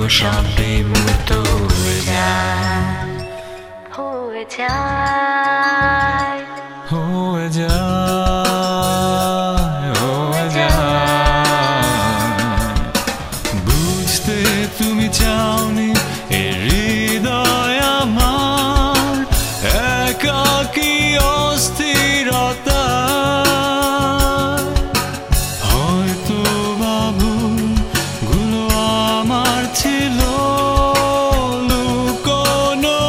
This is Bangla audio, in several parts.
সবই মুক্ত হয়ে যায়, হয়ে যায়, হয়ে যায়, হয়ে যায়। বুঝতে তুমি চাওনি এ হৃদয় আমার একাকী অস্থিরতা, হয়তো বাবুগুলো আমার ছিল লুকোনো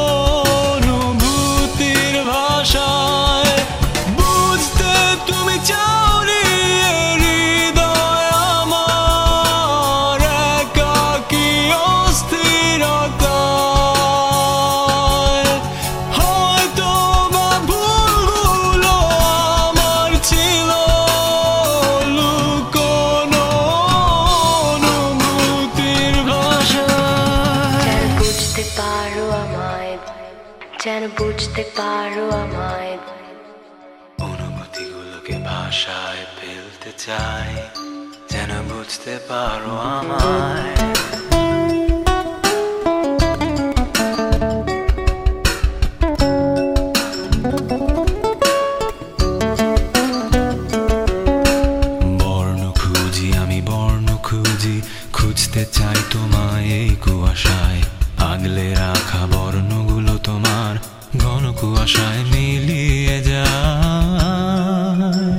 অনুভূতির ভাষায়। বুঝতে তুমি চাওনি এ হৃদয় আমার একাকী অস্থিরতা, হয়তো বা ভুলগুলো আমার ছিল লুকোনো অনুভূতির ভাষায়। যেন বুঝতে পারো আমায়, যেন বুঝতে পারো আমায়, অনুভূতিগুলোকে ভাষায় ফেলতে চাই, যেন বুঝতে পারো আমায়। বর্ণ খুঁজি আমি, বর্ণ খুঁজি, খুঁজতে চাই তোমায় এই কুয়াশায়। আগলে রাখা বর্ণগুলো তোমার ঘন কুয়াশায় মিলিয়ে যায়।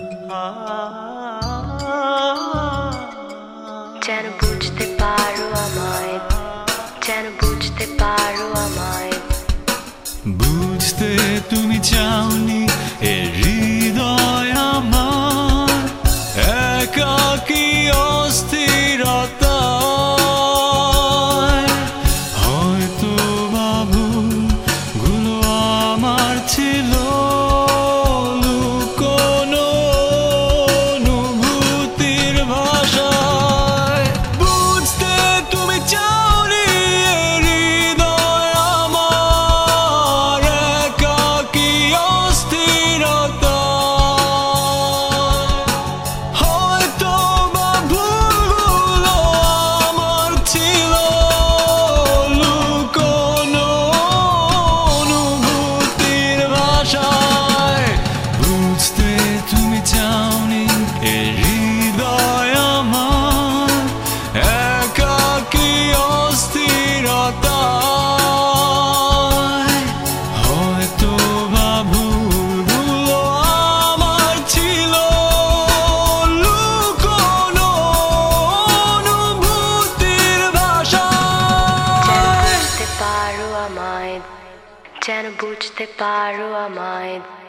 যেন বুঝতে পারো আমায়, যেন বুঝতে পারো আমায়, বুঝতে তুমি চাওনি এ হৃদয় আমার একাকী অস্থিরতা, হয়তো বাবুগুলো আমার ছিল লুকোনো অনুভূতির ভাষায়। বুঝতে তুমি চাওনি এ হৃদয় আমার একাকী অস্থিরতা, হয়তো বা ভুলগুলো আমার ছিল লুকোনো অনুভূতির ভাষায়। বুঝতে তুমি চাওনি এ হৃদয় আমার একাকী অস্থিরতা, হয়তো বা ভুলগুলো আমার ছিল লুকোনো অনুভূতির ভাষায়। যেন বুঝতে পারো আমায়, যেন বুঝতে পারো আমায়।